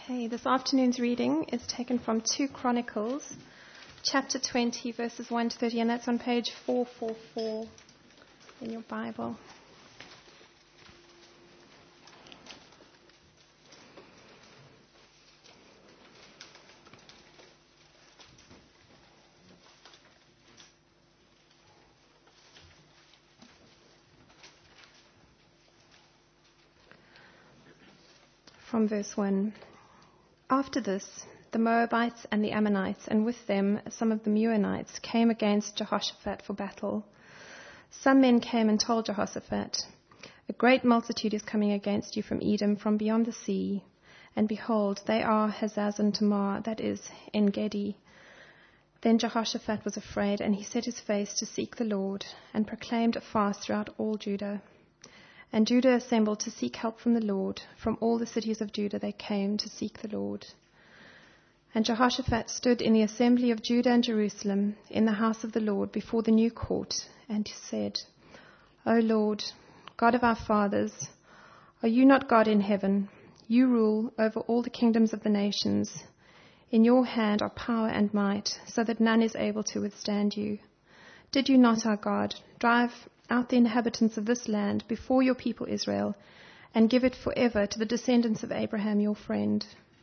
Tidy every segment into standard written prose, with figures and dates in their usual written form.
Okay, this afternoon's reading is taken from 2 Chronicles, chapter 20, verses 1 to 30, and that's on page 444 in your Bible. From verse 1. After this, the Moabites and the Ammonites, and with them some of the Meunites, came against Jehoshaphat for battle. Some men came and told Jehoshaphat, "A great multitude is coming against you from Edom, from beyond the sea. And behold, they are Hazazon Tamar, that is, En-gedi." Then Jehoshaphat was afraid, and he set his face to seek the Lord, and proclaimed a fast throughout all Judah. And Judah assembled to seek help from the Lord. From all the cities of Judah they came to seek the Lord. And Jehoshaphat stood in the assembly of Judah and Jerusalem, in the house of the Lord, before the new court, and said, "O Lord, God of our fathers, are you not God in heaven? You rule over all the kingdoms of the nations. In your hand are power and might, so that none is able to withstand you. Did you not, our God, drive out the inhabitants of this land before your people Israel, and give it forever to the descendants of Abraham your friend?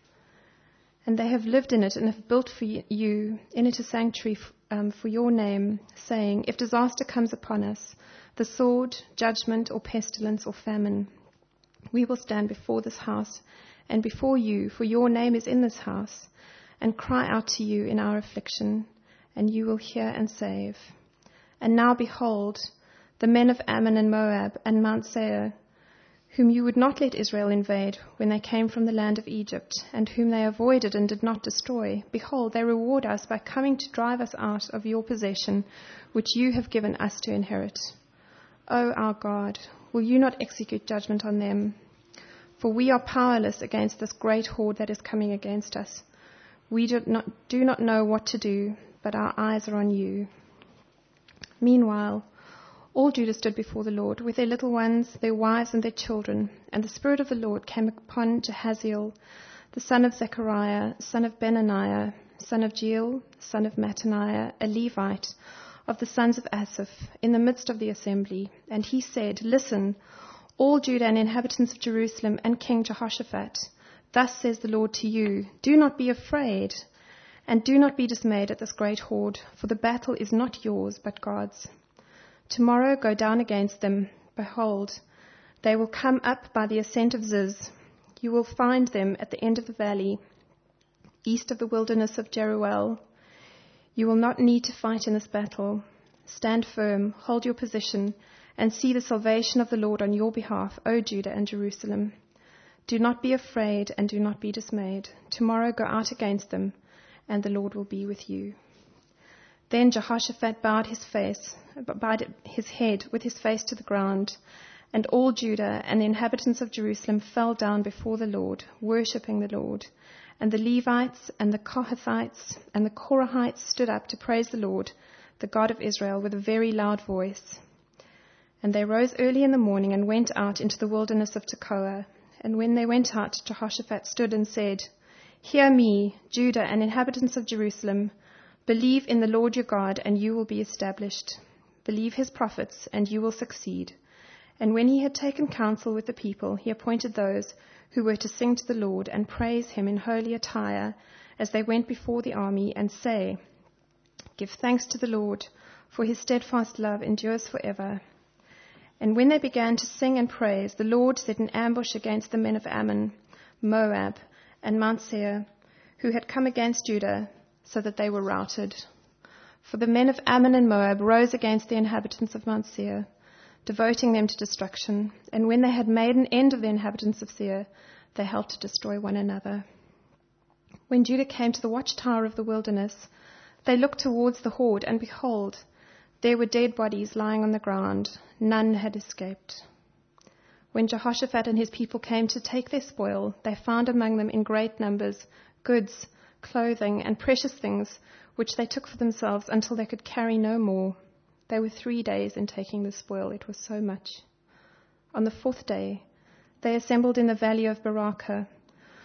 And they have lived in it and have built for you in it a sanctuary for your name, saying, if disaster comes upon us, the sword, judgment, or pestilence, or famine, we will stand before this house and before you, for your name is in this house, and cry out to you in our affliction, and you will hear and save. And now behold, the men of Ammon and Moab and Mount Seir, whom you would not let Israel invade when they came from the land of Egypt, and whom they avoided and did not destroy, behold, they reward us by coming to drive us out of your possession, which you have given us to inherit. O our God, will you not execute judgment on them? For we are powerless against this great horde that is coming against us. We do not know what to do, but our eyes are on you." Meanwhile, all Judah stood before the Lord, with their little ones, their wives, and their children. And the Spirit of the Lord came upon Jahaziel, the son of Zechariah, son of Benaniah, son of Jeiel, son of Mattaniah, a Levite, of the sons of Asaph, in the midst of the assembly. And he said, "Listen, all Judah and inhabitants of Jerusalem, and King Jehoshaphat. Thus says the Lord to you, do not be afraid, and do not be dismayed at this great horde, for the battle is not yours, but God's. Tomorrow go down against them. Behold, they will come up by the ascent of Ziz. You will find them at the end of the valley, east of the wilderness of Jeruel. You will not need to fight in this battle. Stand firm, hold your position, and see the salvation of the Lord on your behalf, O Judah and Jerusalem. Do not be afraid and do not be dismayed. Tomorrow go out against them, and the Lord will be with you." Then Jehoshaphat bowed his head with his face to the ground, and all Judah and the inhabitants of Jerusalem fell down before the Lord, worshipping the Lord. And the Levites and the Kohathites and the Korahites stood up to praise the Lord, the God of Israel, with a very loud voice. And they rose early in the morning and went out into the wilderness of Tekoa. And when they went out, Jehoshaphat stood and said, "Hear me, Judah and inhabitants of Jerusalem. Believe in the Lord your God, and you will be established. Believe his prophets, and you will succeed." And when he had taken counsel with the people, he appointed those who were to sing to the Lord and praise him in holy attire as they went before the army, and say, "Give thanks to the Lord, for his steadfast love endures forever." And when they began to sing and praise, the Lord set an ambush against the men of Ammon, Moab, and Mount Seir, who had come against Judah, so that they were routed. For the men of Ammon and Moab rose against the inhabitants of Mount Seir, devoting them to destruction. And when they had made an end of the inhabitants of Seir, they helped to destroy one another. When Judah came to the watchtower of the wilderness, they looked towards the horde, and behold, there were dead bodies lying on the ground. None had escaped. When Jehoshaphat and his people came to take their spoil, they found among them in great numbers goods, clothing, and precious things, which they took for themselves until they could carry no more. They were 3 days in taking the spoil. It was so much. On the 4th day, they assembled in the valley of Barakah,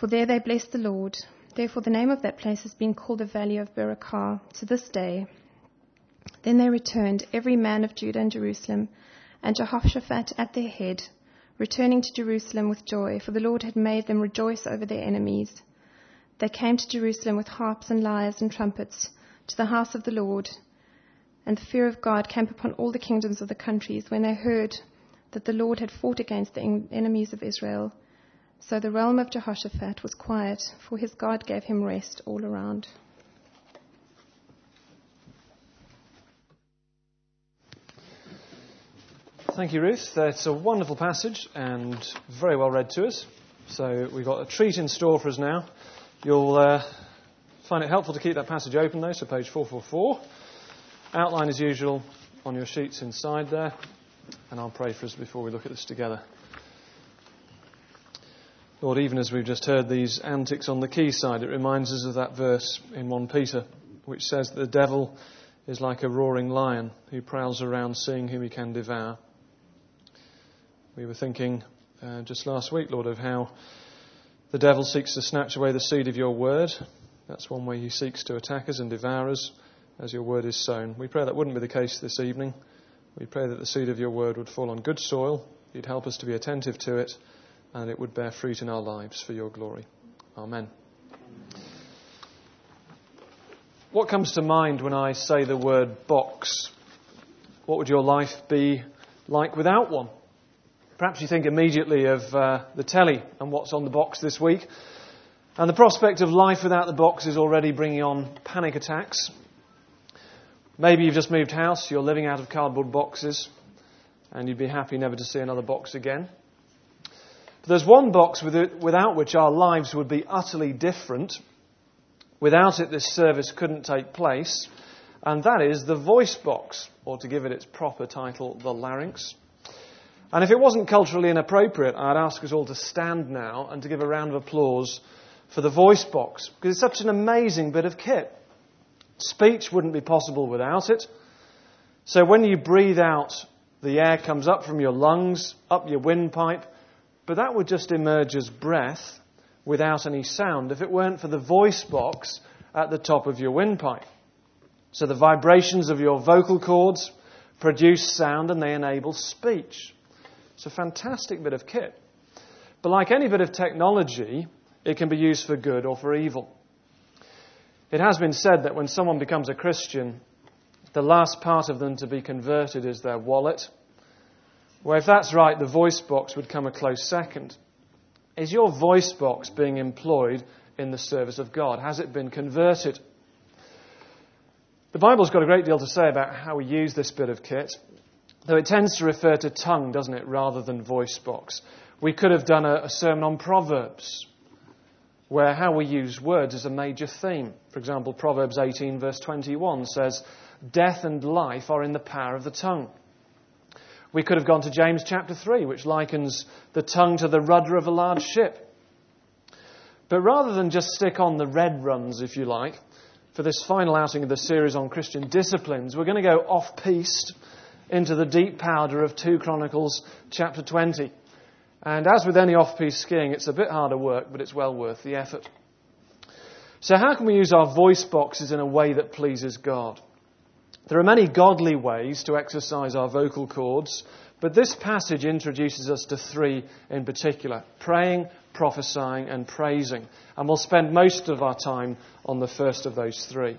For there they blessed the Lord. Therefore the name of that place has been called the Valley of Berakah to this day. Then they returned, every man of Judah and Jerusalem, and Jehoshaphat at their head, returning to Jerusalem with joy, for the Lord had made them rejoice over their enemies. They came to Jerusalem with harps and lyres and trumpets, to the house of the Lord. And the fear of God came upon all the kingdoms of the countries when they heard that the Lord had fought against the enemies of Israel. So the realm of Jehoshaphat was quiet, for his God gave him rest all around. Thank you, Ruth. That's a wonderful passage and very well read to us. So we've got a treat in store for us now. You'll find it helpful to keep that passage open, though, so page 444. Outline as usual on your sheets inside there. And I'll pray for us before we look at this together. Lord, even as we've just heard these antics on the quayside, it reminds us of that verse in 1 Peter, which says that the devil is like a roaring lion who prowls around seeing whom he can devour. We were thinking just last week, Lord, of how the devil seeks to snatch away the seed of your word. That's one way he seeks to attack us and devour us as your word is sown. We pray that wouldn't be the case this evening. We pray that the seed of your word would fall on good soil. You'd help us to be attentive to it, and it would bear fruit in our lives for your glory. Amen. What comes to mind when I say the word box? What would your life be like without one? Perhaps you think immediately of the telly and what's on the box this week. And the prospect of life without the box is already bringing on panic attacks. Maybe you've just moved house, you're living out of cardboard boxes, and you'd be happy never to see another box again. But there's one box without which our lives would be utterly different. Without it, this service couldn't take place, and that is the voice box, or to give it its proper title, the larynx. And if it wasn't culturally inappropriate, I'd ask us all to stand now and to give a round of applause for the voice box, because it's such an amazing bit of kit. Speech wouldn't be possible without it. So when you breathe out, the air comes up from your lungs, up your windpipe, but that would just emerge as breath without any sound if it weren't for the voice box at the top of your windpipe. So the vibrations of your vocal cords produce sound and they enable speech. It's a fantastic bit of kit. But like any bit of technology, it can be used for good or for evil. It has been said that when someone becomes a Christian, the last part of them to be converted is their wallet. Well, if that's right, the voice box would come a close second. Is your voice box being employed in the service of God? Has it been converted? The Bible's got a great deal to say about how we use this bit of kit, though it tends to refer to tongue, doesn't it, rather than voice box. We could have done a sermon on Proverbs, where how we use words is a major theme. For example, Proverbs 18 verse 21 says, "Death and life are in the power of the tongue." We could have gone to James chapter 3, which likens the tongue to the rudder of a large ship. But rather than just stick on the red runs, if you like, for this final outing of the series on Christian disciplines, we're going to go off-piste into the deep powder of 2 Chronicles chapter 20. And as with any off-piste skiing, it's a bit harder work, but it's well worth the effort. So how can we use our voice boxes in a way that pleases God? There are many godly ways to exercise our vocal cords, but this passage introduces us to 3 in particular: praying, prophesying and praising. And we'll spend most of our time on the first of those 3.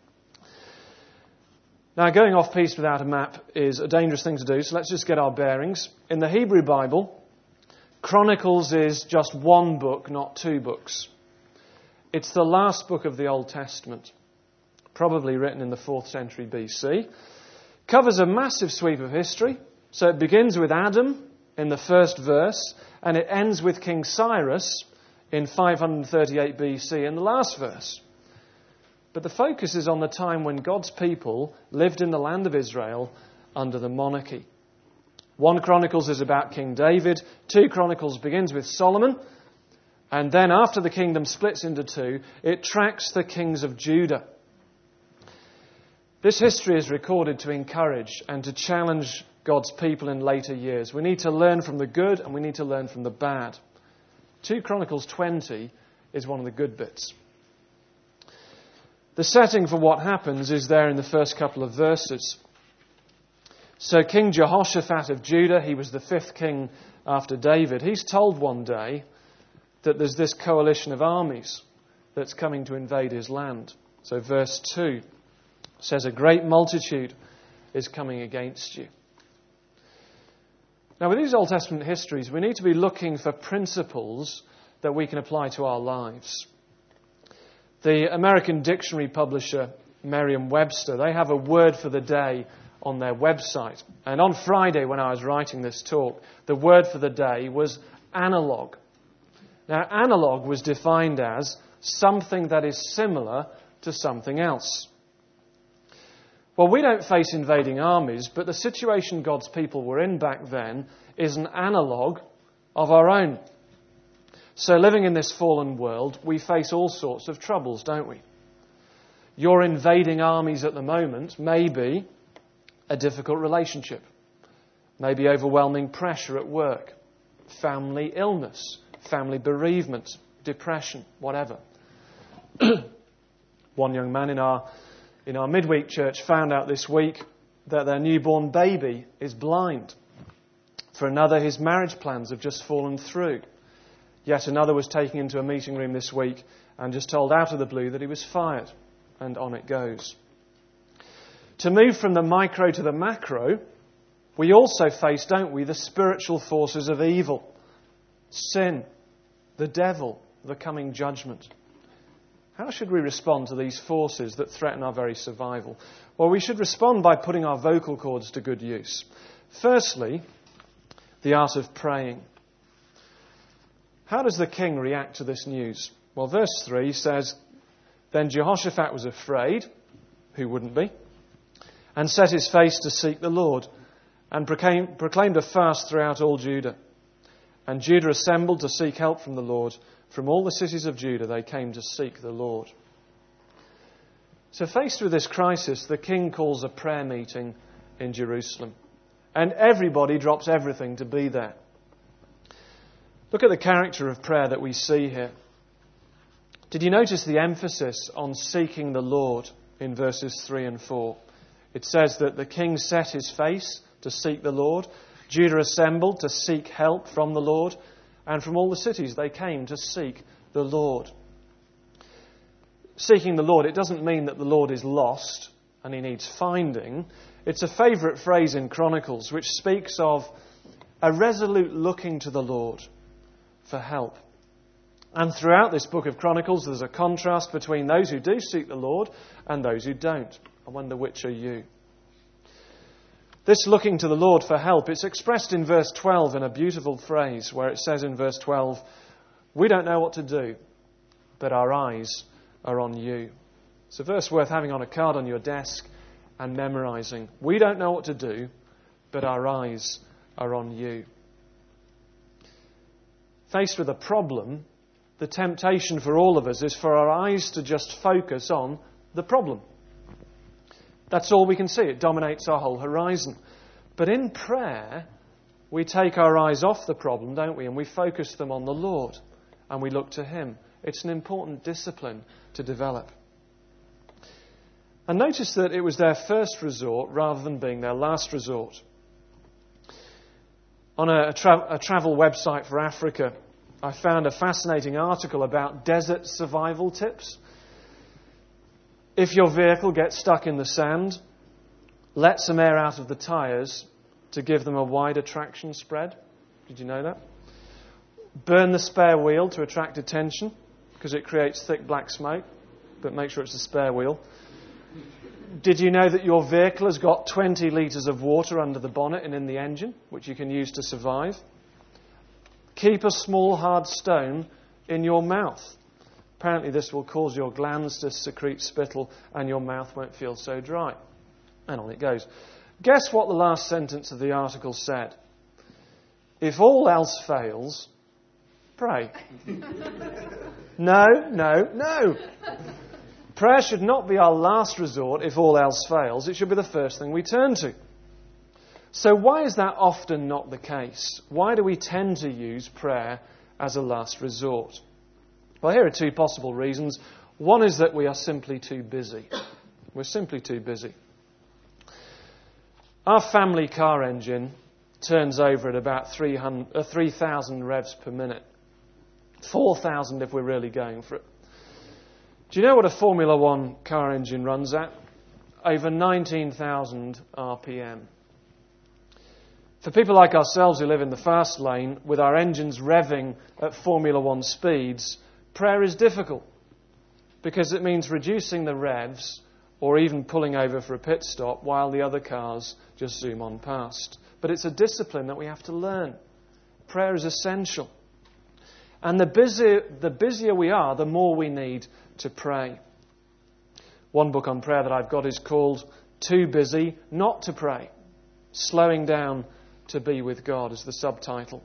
Now, going off-piste without a map is a dangerous thing to do, so let's just get our bearings. In the Hebrew Bible, Chronicles is just one book, not 2 books. It's the last book of the Old Testament, probably written in the 4th century BC. Covers a massive sweep of history. So it begins with Adam in the first verse, and it ends with King Cyrus in 538 BC in the last verse. But the focus is on the time when God's people lived in the land of Israel under the monarchy. 1 Chronicles is about King David. 2 Chronicles begins with Solomon. And then after the kingdom splits into 2, it tracks the kings of Judah. This history is recorded to encourage and to challenge God's people in later years. We need to learn from the good and we need to learn from the bad. 2 Chronicles 20 is one of the good bits. The setting for what happens is there in the first couple of verses. So King Jehoshaphat of Judah, he was the 5th king after David, he's told one day that there's this coalition of armies that's coming to invade his land. So verse 2 says, a great multitude is coming against you. Now with these Old Testament histories, we need to be looking for principles that we can apply to our lives. The American dictionary publisher Merriam-Webster, they have a word for the day on their website. And on Friday, when I was writing this talk, the word for the day was analog. Now, analog was defined as something that is similar to something else. Well, we don't face invading armies, but the situation God's people were in back then is an analogue of our own. So living in this fallen world, we face all sorts of troubles, don't we? Your invading armies at the moment may be a difficult relationship, maybe overwhelming pressure at work, family illness, family bereavement, depression, whatever. One young man in our midweek church found out this week that their newborn baby is blind. For another, his marriage plans have just fallen through. Yet another was taken into a meeting room this week and just told out of the blue that he was fired. And on it goes. To move from the micro to the macro, we also face, don't we, the spiritual forces of evil, sin, the devil, the coming judgment. How should we respond to these forces that threaten our very survival? Well, we should respond by putting our vocal cords to good use. Firstly, the art of praying. How does the king react to this news? Well, verse 3 says, then Jehoshaphat was afraid, who wouldn't be, and set his face to seek the Lord, and proclaimed a fast throughout all Judah. And Judah assembled to seek help from the Lord. From all the cities of Judah they came to seek the Lord. So faced with this crisis, the king calls a prayer meeting in Jerusalem. And everybody drops everything to be there. Look at the character of prayer that we see here. Did you notice the emphasis on seeking the Lord in verses 3 and 4? It says that the king set his face to seek the Lord. Judah assembled to seek help from the Lord. And from all the cities they came to seek the Lord. Seeking the Lord, it doesn't mean that the Lord is lost and he needs finding. It's a favourite phrase in Chronicles which speaks of a resolute looking to the Lord for help. And throughout this book of Chronicles, there's a contrast between those who do seek the Lord and those who don't. I wonder which are you. This looking to the Lord for help, it's expressed in verse 12 in a beautiful phrase where it says in verse 12, we don't know what to do, but our eyes are on you. It's a verse worth having on a card on your desk and memorising. We don't know what to do, but our eyes are on you. Faced with a problem, the temptation for all of us is for our eyes to just focus on the problem. That's all we can see. It dominates our whole horizon. But in prayer, we take our eyes off the problem, don't we? And we focus them on the Lord. And we look to Him. It's an important discipline to develop. And notice that it was their first resort rather than being their last resort. On a travel website for Africa, I found a fascinating article about desert survival tips. If your vehicle gets stuck in the sand, let some air out of the tyres to give them a wider traction spread. Did you know that? Burn the spare wheel to attract attention because it creates thick black smoke, but make sure it's a spare wheel. Did you know that your vehicle has got 20 litres of water under the bonnet and in the engine, which you can use to survive? Keep a small hard stone in your mouth. Apparently this will cause your glands to secrete spittle and your mouth won't feel so dry. And on it goes. Guess what the last sentence of the article said? If all else fails, pray. No. Prayer should not be our last resort if all else fails. It should be the first thing we turn to. So why is that often not the case? Why do we tend to use prayer as a last resort? Well, here are two possible reasons. One is that we are simply too busy. We're simply too busy. Our family car engine turns over at about 3,000 revs per minute. 4,000 if we're really going for it. Do you know what a Formula One car engine runs at? Over 19,000 RPM. For people like ourselves who live in the fast lane, with our engines revving at Formula One speeds, prayer is difficult because it means reducing the revs or even pulling over for a pit stop while the other cars just zoom on past. But it's a discipline that we have to learn. Prayer is essential. And the busier we are, the more we need to pray. One book on prayer that I've got is called Too Busy Not to Pray. Slowing Down to Be with God is the subtitle.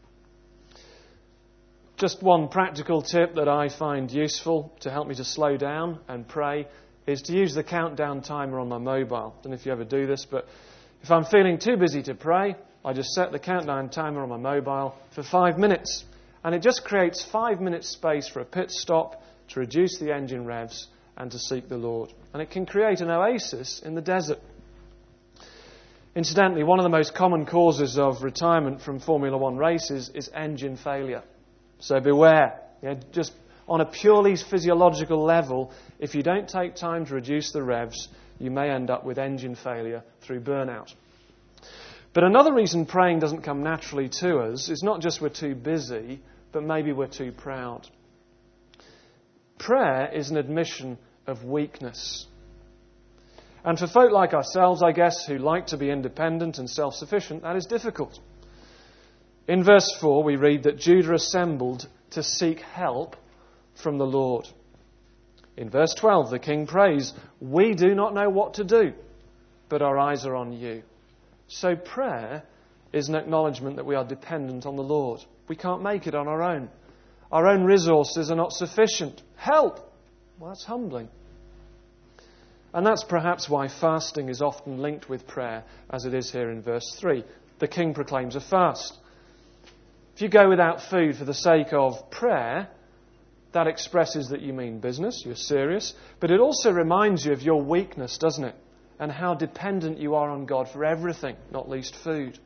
Just one practical tip that I find useful to help me to slow down and pray is to use the countdown timer on my mobile. I don't know if you ever do this, but if I'm feeling too busy to pray, I just set the countdown timer on my mobile for 5 minutes. And it just creates 5 minutes space for a pit stop, to reduce the engine revs and to seek the Lord. And it can create an oasis in the desert. Incidentally, one of the most common causes of retirement from Formula One races is engine failure. So beware. Just on a purely physiological level, if you don't take time to reduce the revs, you may end up with engine failure through burnout. But another reason praying doesn't come naturally to us is not just we're too busy, but maybe we're too proud. Prayer is an admission of weakness. And for folk like ourselves, I guess, who like to be independent and self-sufficient, that is difficult. In verse 4, we read that Judah assembled to seek help from the Lord. In verse 12, the king prays, "We do not know what to do, but our eyes are on you." So prayer is an acknowledgement that we are dependent on the Lord. We can't make it on our own. Our own resources are not sufficient. Help! Well, that's humbling. And that's perhaps why fasting is often linked with prayer, as it is here in verse 3. The king proclaims a fast. If you go without food for the sake of prayer, that expresses that you mean business, you're serious, but it also reminds you of your weakness, doesn't it? And how dependent you are on God for everything, not least food.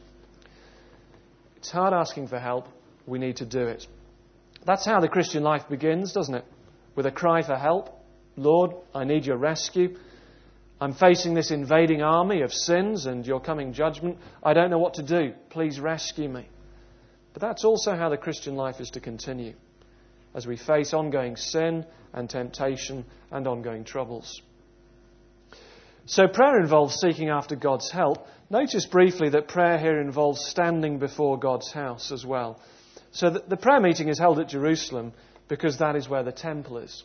It's hard asking for help. We need to do it. That's how the Christian life begins, doesn't it? With a cry for help. Lord, I need your rescue. I'm facing this invading army of sins and your coming judgment. I don't know what to do. Please rescue me. But that's also how the Christian life is to continue, as we face ongoing sin and temptation and ongoing troubles. So prayer involves seeking after God's help. Notice briefly that prayer here involves standing before God's house as well. So the prayer meeting is held at Jerusalem because that is where the temple is.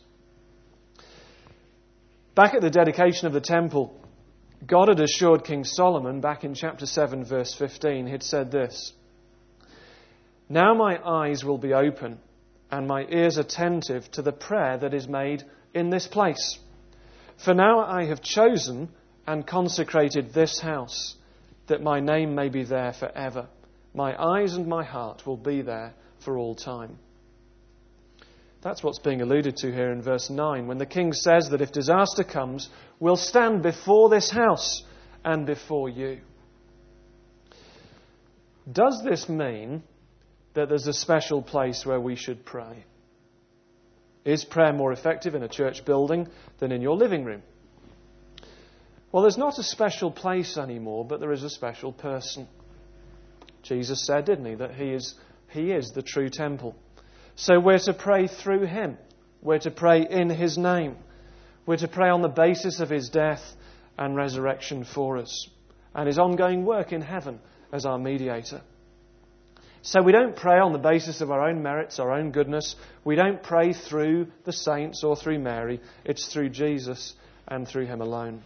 Back at the dedication of the temple, God had assured King Solomon back in chapter 7 verse 15, he'd said this, "Now my eyes will be open and my ears attentive to the prayer that is made in this place. For now I have chosen and consecrated this house, that my name may be there forever. My eyes and my heart will be there for all time." That's what's being alluded to here in verse 9, when the king says that if disaster comes, we'll stand before this house and before you. Does this mean that there's a special place where we should pray? Is prayer more effective in a church building than in your living room? Well, there's not a special place anymore, but there is a special person. Jesus said, didn't he, that he is the true temple. So we're to pray through him. We're to pray in his name. We're to pray on the basis of his death and resurrection for us, and his ongoing work in heaven as our mediator. So we don't pray on the basis of our own merits, our own goodness. We don't pray through the saints or through Mary. It's through Jesus and through him alone.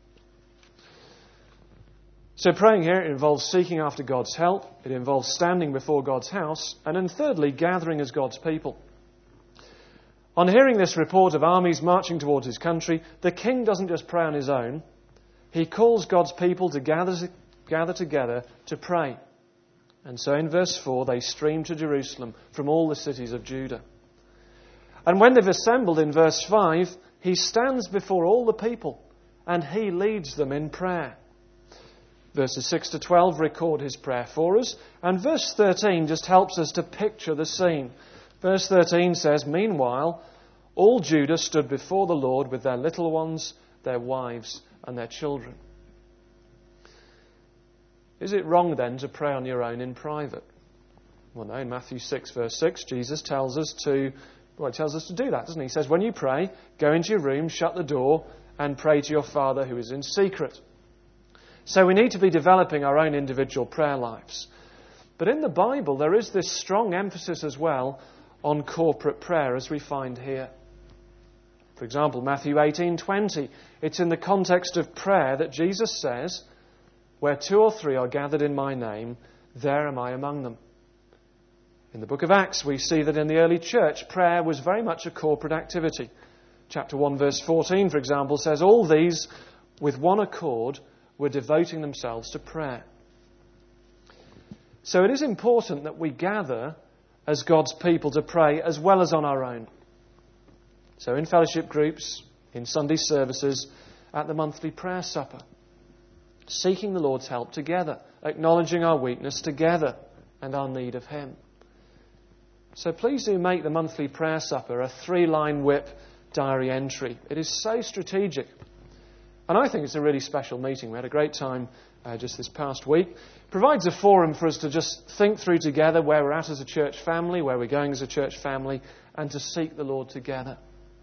So praying here involves seeking after God's help. It involves standing before God's house. And then thirdly, gathering as God's people. On hearing this report of armies marching towards his country, the king doesn't just pray on his own. He calls God's people to gather together to pray. And so in verse 4, they streamed to Jerusalem from all the cities of Judah. And when they've assembled in verse 5, he stands before all the people and he leads them in prayer. Verses 6 to 12 record his prayer for us. And verse 13 just helps us to picture the scene. Verse 13 says, "Meanwhile, all Judah stood before the Lord with their little ones, their wives and their children." Is it wrong then to pray on your own in private? Well, no. In Matthew 6 verse 6, Jesus tells us to do that, doesn't he? He says, "When you pray, go into your room, shut the door and pray to your Father who is in secret." So we need to be developing our own individual prayer lives. But in the Bible, there is this strong emphasis as well on corporate prayer, as we find here. For example, Matthew 18:20. It's in the context of prayer that Jesus says, "Where 2 or 3 are gathered in my name, there am I among them." In the book of Acts, we see that in the early church, prayer was very much a corporate activity. Chapter 1, verse 14, for example, says, "All these, with one accord, were devoting themselves to prayer." So it is important that we gather as God's people to pray as well as on our own. So in fellowship groups, in Sunday services, at the monthly prayer supper, seeking the Lord's help together, acknowledging our weakness together and our need of Him. So please do make the monthly prayer supper a 3-line whip diary entry. It is so strategic. And I think it's a really special meeting. We had a great time just this past week. It provides a forum for us to just think through together where we're at as a church family, where we're going as a church family, and to seek the Lord together.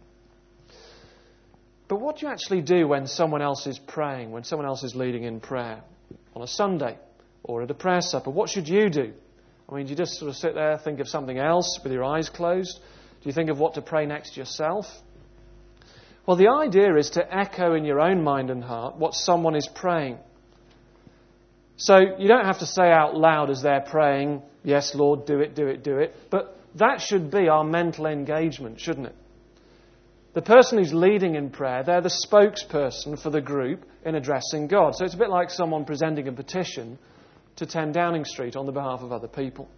But what do you actually do when someone else is praying, when someone else is leading in prayer? On a Sunday or at a prayer supper, what should you do? I mean, do you just sort of sit there, think of something else with your eyes closed? Do you think of what to pray next yourself? Well, the idea is to echo in your own mind and heart what someone is praying. So you don't have to say out loud as they're praying, "Yes, Lord, do it, do it, do it." But that should be our mental engagement, shouldn't it? The person who's leading in prayer, they're the spokesperson for the group in addressing God. So it's a bit like someone presenting a petition to 10 Downing Street on the behalf of other people.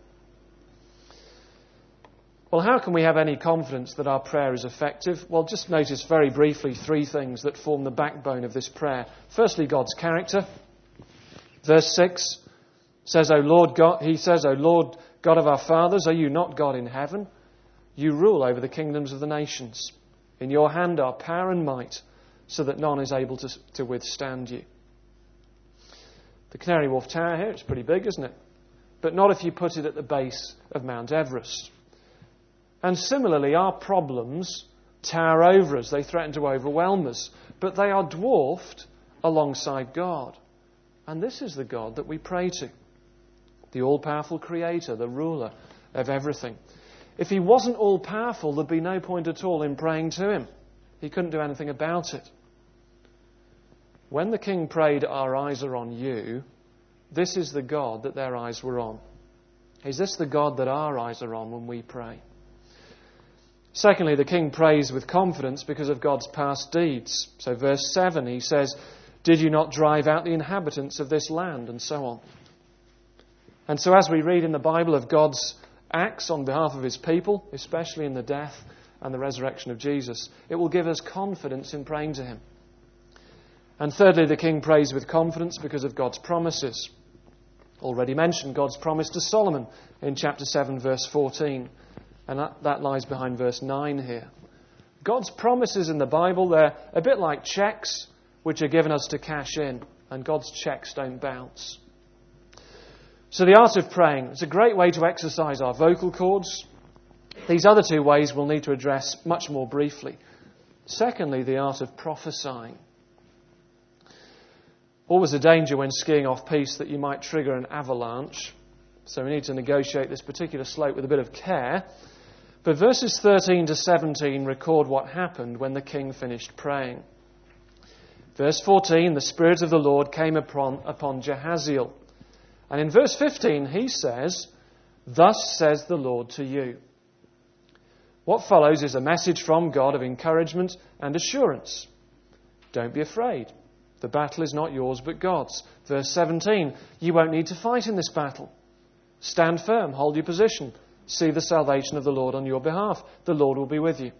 Well, how can we have any confidence that our prayer is effective? Well, just notice very briefly 3 things that form the backbone of this prayer. Firstly, God's character. Verse 6 says, "O Lord God," he says, "O Lord God of our fathers, are you not God in heaven? You rule over the kingdoms of the nations. In your hand are power and might, so that none is able to withstand you." The Canary Wharf Tower here, it's pretty big, isn't it? But not if you put it at the base of Mount Everest. And similarly, our problems tower over us. They threaten to overwhelm us. But they are dwarfed alongside God. And this is the God that we pray to. The all-powerful Creator, the ruler of everything. If He wasn't all-powerful, there'd be no point at all in praying to Him. He couldn't do anything about it. When the king prayed, "Our eyes are on you," this is the God that their eyes were on. Is this the God that our eyes are on when we pray? Secondly, the king prays with confidence because of God's past deeds. So verse 7, he says, "Did you not drive out the inhabitants of this land?" and so on. And so as we read in the Bible of God's acts on behalf of His people, especially in the death and the resurrection of Jesus, it will give us confidence in praying to Him. And thirdly, the king prays with confidence because of God's promises. Already mentioned God's promise to Solomon in chapter 7, verse 14. And that lies behind verse 9 here. God's promises in the Bible, they're a bit like cheques which are given us to cash in. And God's cheques don't bounce. So the art of praying is a great way to exercise our vocal cords. These other 2 ways we'll need to address much more briefly. Secondly, the art of prophesying. Always a danger when skiing off-piste that you might trigger an avalanche. So we need to negotiate this particular slope with a bit of care. But verses 13 to 17 record what happened when the king finished praying. Verse 14, "The Spirit of the Lord came upon Jahaziel." And in verse 15 he says, "Thus says the Lord to you." What follows is a message from God of encouragement and assurance. Don't be afraid. The battle is not yours but God's. Verse 17, you won't need to fight in this battle. Stand firm, hold your position. see the salvation of the Lord on your behalf. The Lord will be with you.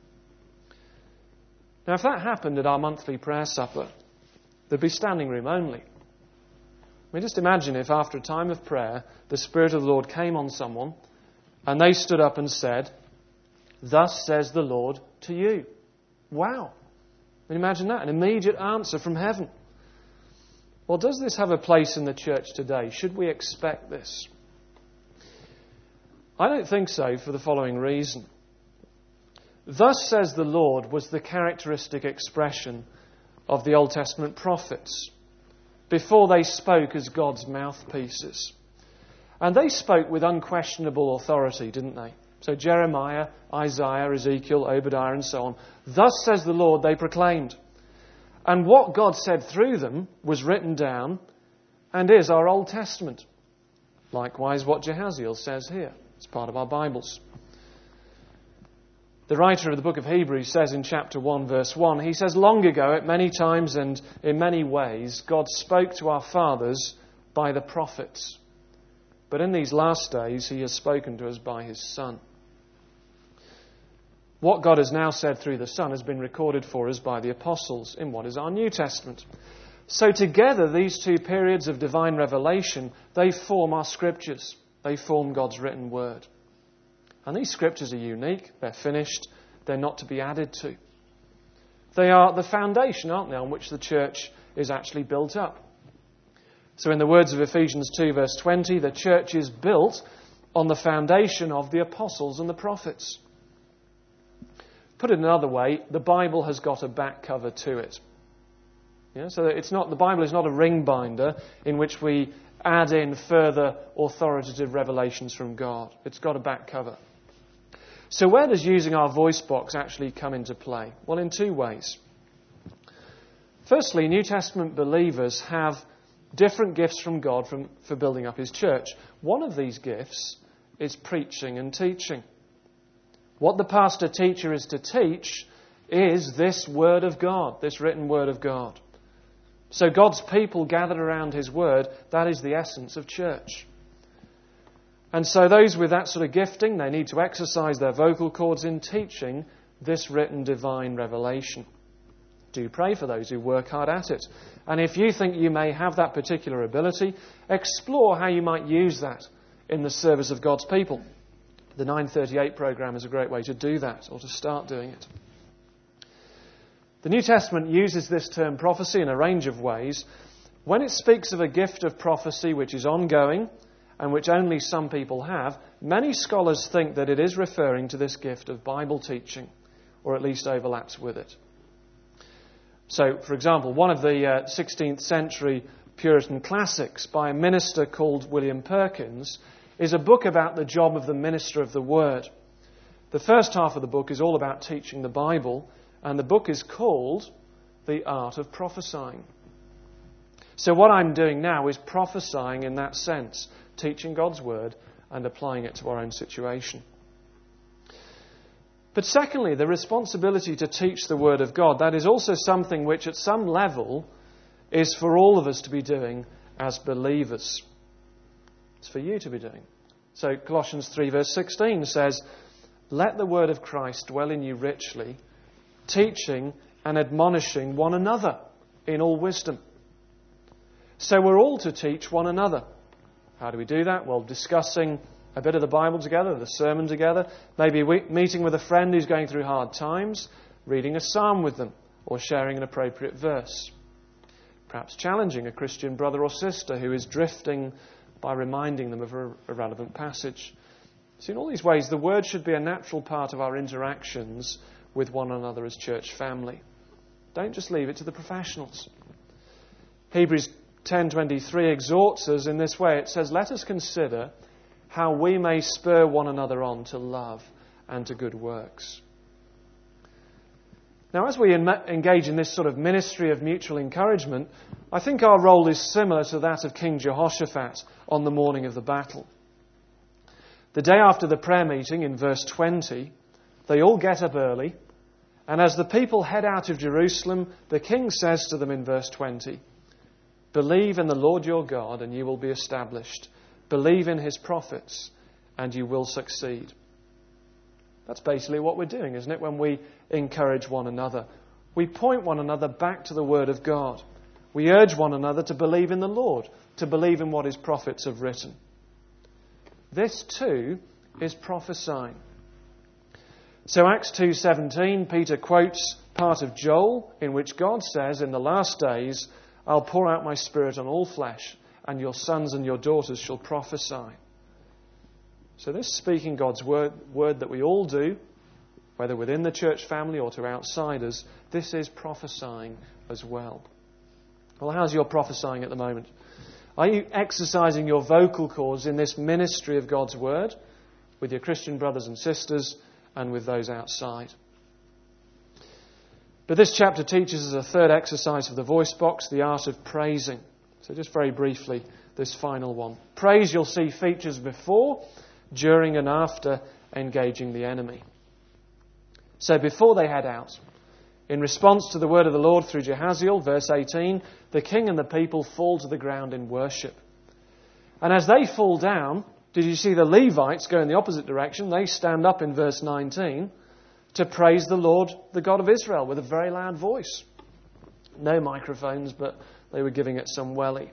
Now, if that happened at our monthly prayer supper, there'd be standing room only. I mean, just imagine if after a time of prayer, the Spirit of the Lord came on someone and they stood up and said, "Thus says the Lord to you." Wow. I mean, imagine that, an immediate answer from heaven. Well, does this have a place in the church today? Should we expect this? I don't think so, for the following reason. "Thus says the Lord" was the characteristic expression of the Old Testament prophets before they spoke as God's mouthpieces. And they spoke with unquestionable authority, didn't they? So Jeremiah, Isaiah, Ezekiel, Obadiah and so on. "Thus says the Lord," they proclaimed. And what God said through them was written down and is our Old Testament. Likewise, what Jehaziel says here. It's part of our Bibles. The writer of the book of Hebrews says in chapter 1, verse 1, he says, "Long ago, at many times and in many ways, God spoke to our fathers by the prophets. But in these last days, he has spoken to us by his Son." What God has now said through the Son has been recorded for us by the apostles in what is our New Testament. So together, these two periods of divine revelation, they form our scriptures. They form God's written word. And these scriptures are unique, they're finished, they're not to be added to. They are the foundation, aren't they, on which the church is actually built up. So in the words of Ephesians 2 verse 20, the church is built on the foundation of the apostles and the prophets. Put it another way, the Bible has got a back cover to it. Yeah, so the Bible is not a ring binder in which we add in further authoritative revelations from God. It's got a back cover. So where does using our voice box actually come into play? Well, in two ways. Firstly, New Testament believers have different gifts from God for building up his church. One of these gifts is preaching and teaching. What the pastor-teacher is to teach is this word of God, this written word of God. So God's people gathered around his word, that is the essence of church. And so those with that sort of gifting, they need to exercise their vocal cords in teaching this written divine revelation. Do pray for those who work hard at it. And if you think you may have that particular ability, explore how you might use that in the service of God's people. The 938 program is a great way to do that, or to start doing it. The New Testament uses this term prophecy in a range of ways. When it speaks of a gift of prophecy which is ongoing and which only some people have, many scholars think that it is referring to this gift of Bible teaching, or at least overlaps with it. So, for example, one of the 16th century Puritan classics by a minister called William Perkins is a book about the job of the minister of the Word. The first half of the book is all about teaching the Bible, and the book is called The Art of Prophesying. So what I'm doing now is prophesying in that sense, teaching God's Word and applying it to our own situation. But secondly, the responsibility to teach the Word of God, that is also something which at some level is for all of us to be doing as believers. It's for you to be doing. So Colossians 3 verse 16 says, "Let the word of Christ dwell in you richly, teaching and admonishing one another in all wisdom." So we're all to teach one another. How do we do that? Well, discussing a bit of the Bible together, the sermon together, maybe meeting with a friend who's going through hard times, reading a psalm with them, or sharing an appropriate verse. Perhaps challenging a Christian brother or sister who is drifting by reminding them of a relevant passage. So in all these ways, the Word should be a natural part of our interactions with one another as church family. Don't just leave it to the professionals. Hebrews 10:23 exhorts us in this way. It says, "Let us consider how we may spur one another on to love and to good works." Now, as we engage in this sort of ministry of mutual encouragement, I think our role is similar to that of King Jehoshaphat on the morning of the battle. The day after the prayer meeting, in verse 20, they all get up early, and as the people head out of Jerusalem, the king says to them in verse 20, "Believe in the Lord your God, and you will be established. Believe in his prophets, and you will succeed. That's basically what we're doing, isn't it, when we encourage one another. We point one another back to the Word of God. We urge one another to believe in the Lord, to believe in what His prophets have written. This too is prophesying. So Acts 2:17, Peter quotes part of Joel in which God says, "In the last days I'll pour out my Spirit on all flesh, and your sons and your daughters shall prophesy." So this speaking God's word that we all do, whether within the church family or to outsiders, this is prophesying as well. Well, how's your prophesying at the moment? Are you exercising your vocal cords in this ministry of God's word with your Christian brothers and sisters and with those outside? But this chapter teaches us a third exercise of the voice box, the art of praising. So just very briefly, this final one. Praise, you'll see, features before, during and after engaging the enemy. So before they head out, in response to the word of the Lord through Jehaziel, verse 18, the king and the people fall to the ground in worship. And as they fall down, did you see the Levites go in the opposite direction? They stand up in verse 19 to praise the Lord, the God of Israel, with a very loud voice. No microphones, but they were giving it some welly.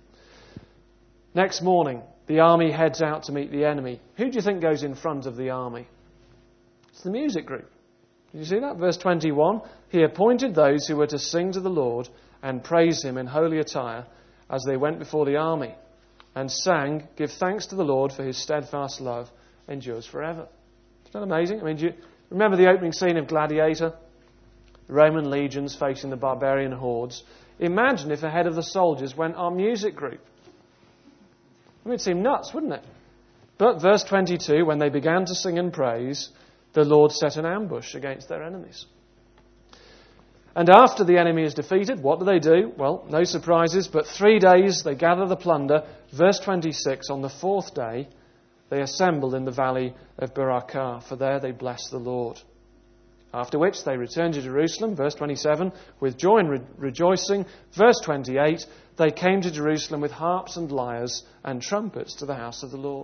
Next morning, the army heads out to meet the enemy. Who do you think goes in front of the army? It's the music group. Did you see that? Verse 21, he appointed those who were to sing to the Lord and praise Him in holy attire as they went before the army and sang, "Give thanks to the Lord, for His steadfast love endures forever." Isn't that amazing? I mean, do you remember the opening scene of Gladiator? The Roman legions facing the barbarian hordes. Imagine if ahead of the soldiers went our music group. I mean, it'd seem nuts, wouldn't it? But verse 22, when they began to sing and praise, the Lord set an ambush against their enemies. And after the enemy is defeated, what do? Well, no surprises, but 3 days they gather the plunder. Verse 26, on the fourth day, they assembled in the valley of Berakah, for there they blessed the Lord. After which they returned to Jerusalem, verse 27, with joy and rejoicing. Verse 28, they came to Jerusalem with harps and lyres and trumpets to the house of the Lord.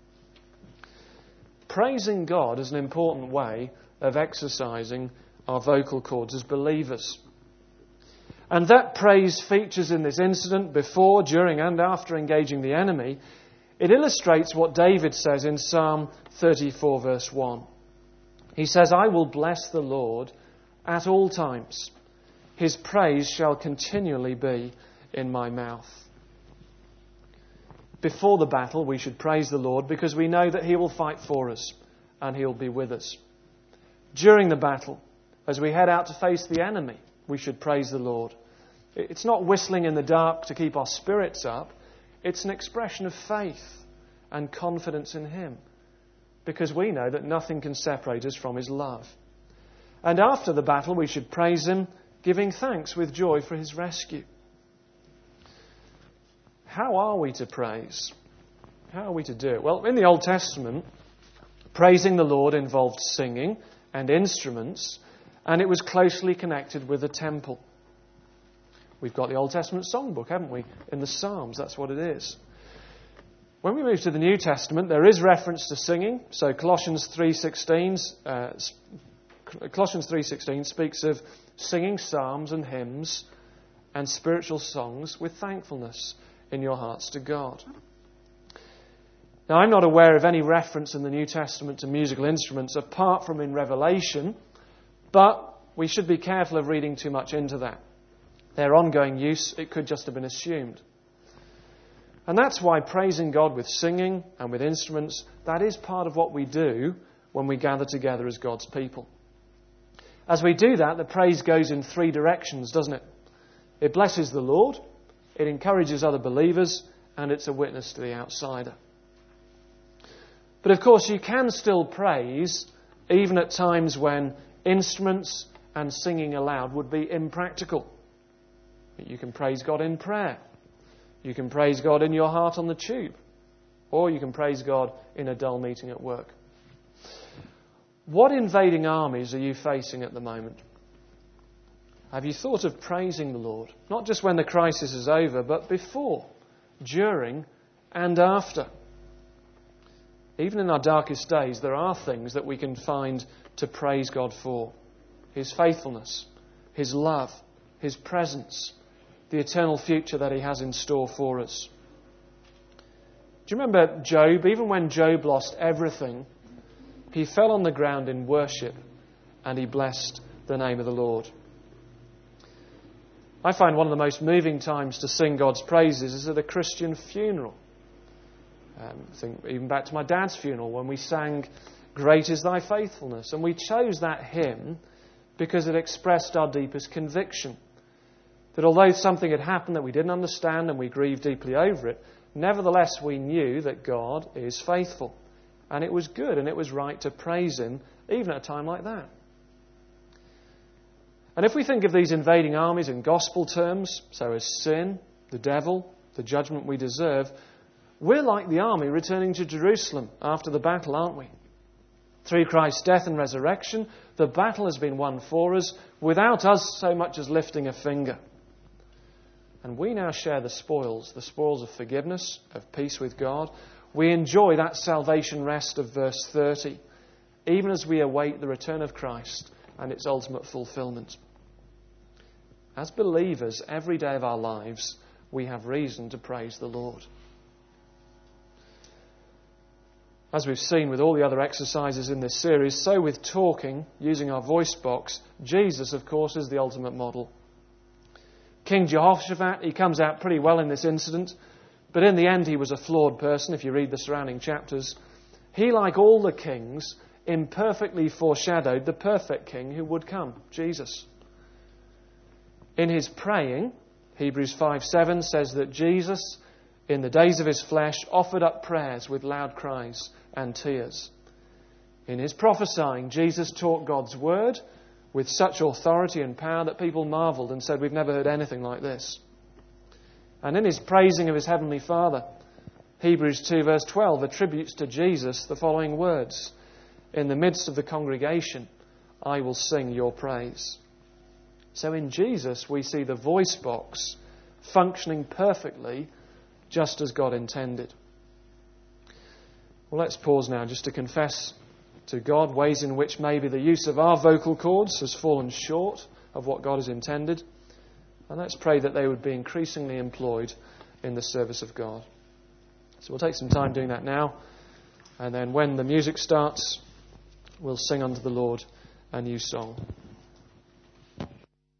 Praising God is an important way of exercising our vocal cords as believers. And that praise features in this incident before, during and after engaging the enemy. It illustrates what David says in Psalm 34 verse 1. He says, "I will bless the Lord at all times. His praise shall continually be in my mouth." Before the battle, we should praise the Lord because we know that He will fight for us and He'll be with us. During the battle, as we head out to face the enemy, we should praise the Lord. It's not whistling in the dark to keep our spirits up. It's an expression of faith and confidence in Him, because we know that nothing can separate us from His love. And after the battle, we should praise Him, giving thanks with joy for His rescue. How are we to praise? How are we to do it? Well, in the Old Testament, praising the Lord involved singing and instruments, and it was closely connected with the temple. We've got the Old Testament songbook, haven't we? In the Psalms, that's what it is. When we move to the New Testament, there is reference to singing. So Colossians 3:16 speaks of singing psalms and hymns and spiritual songs with thankfulness in your hearts to God. Now, I'm not aware of any reference in the New Testament to musical instruments apart from in Revelation, but we should be careful of reading too much into that. Their ongoing use, it could just have been assumed. And that's why praising God with singing and with instruments, that is part of what we do when we gather together as God's people. As we do that, the praise goes in three directions, doesn't it? It blesses the Lord, it encourages other believers, and it's a witness to the outsider. But of course, you can still praise even at times when instruments and singing aloud would be impractical. You can praise God in prayer. You can praise God in your heart on the tube. Or you can praise God in a dull meeting at work. What invading armies are you facing at the moment? Have you thought of praising the Lord? Not just when the crisis is over, but before, during, and after. Even in our darkest days, there are things that we can find to praise God for. His faithfulness, His love, His presence, the eternal future that He has in store for us. Do you remember Job? Even when Job lost everything, he fell on the ground in worship and he blessed the name of the Lord. I find one of the most moving times to sing God's praises is at a Christian funeral. I think even back to my dad's funeral when we sang "Great is Thy Faithfulness," and we chose that hymn because it expressed our deepest conviction that although something had happened that we didn't understand and we grieved deeply over it, nevertheless we knew that God is faithful, and it was good and it was right to praise Him even at a time like that. And if we think of these invading armies in gospel terms, so as sin, the devil, the judgment we deserve, we're like the army returning to Jerusalem after the battle, aren't we? Through Christ's death and resurrection, the battle has been won for us without us so much as lifting a finger. And we now share the spoils of forgiveness, of peace with God. We enjoy that salvation rest of verse 30, even as we await the return of Christ and its ultimate fulfillment. As believers, every day of our lives, we have reason to praise the Lord. As we've seen with all the other exercises in this series, so with talking, using our voice box, Jesus, of course, is the ultimate model. King Jehoshaphat, he comes out pretty well in this incident, but in the end he was a flawed person, if you read the surrounding chapters. He, like all the kings, imperfectly foreshadowed the perfect king who would come, Jesus. In his praying, Hebrews 5:7 says that Jesus, in the days of his flesh, offered up prayers with loud cries and tears. In his prophesying, Jesus taught God's word with such authority and power that people marvelled and said, "We've never heard anything like this." And in his praising of his heavenly Father, Hebrews 2 verse 12 attributes to Jesus the following words: "In the midst of the congregation, I will sing your praise." So in Jesus, we see the voice box functioning perfectly just as God intended. Well, let's pause now just to confess to God ways in which maybe the use of our vocal cords has fallen short of what God has intended. And let's pray that they would be increasingly employed in the service of God. So we'll take some time doing that now. And then when the music starts, we'll sing unto the Lord a new song.